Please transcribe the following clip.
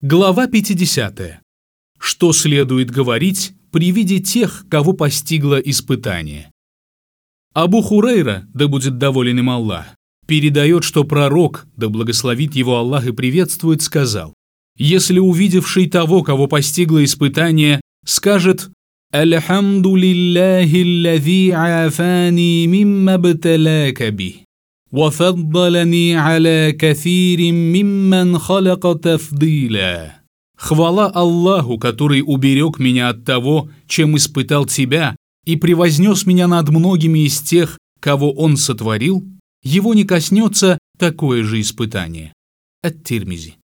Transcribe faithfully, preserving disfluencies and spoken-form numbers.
Глава пятидесятая. Что следует говорить при виде тех, кого постигло испытание? Абу Хурейра, да будет доволен им Аллах, передает, что пророк, да благословит его Аллах и приветствует, сказал: «Если увидевший того, кого постигло испытание, скажет: «Альхамду лилляхи аллази афани мимма бталяка би, вафаддалани аля кафирин мимман халака тафдиля». Хвала Аллаху, который уберег меня от того, чем испытал тебя, и превознес меня над многими из тех, кого Он сотворил, его не коснется такое же испытание. Ат-Тирмизи.